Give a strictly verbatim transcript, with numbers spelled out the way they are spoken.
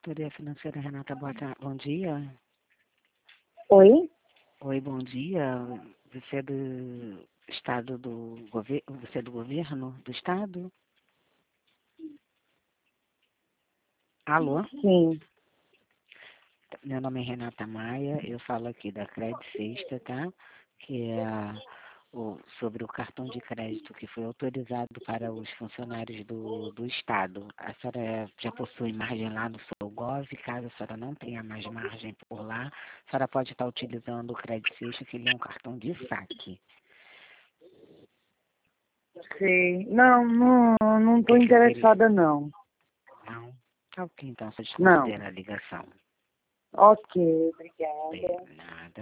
Consultoria Financeira Renata, boa tarde. Bom dia. Oi? Oi, bom dia. Você é do estado do governo? Você é do governo do estado? Alô? Sim. Meu nome é Renata Maia, eu falo aqui da Credit Sexta, tá? Que é a, o, sobre o cartão de crédito que foi autorizado para os funcionários do, do Estado. A senhora já possui margem lá no seu Gov, caso a senhora não tenha mais margem por lá, a senhora pode estar utilizando o Credit Sexta, que ele é um cartão de saque. Sei. Não, não, não estou Quer que eu interessada, verifique? não. Não? Tá ok, então, só Não. desconsidera a ligação. Ok, Bem, obrigada. nada.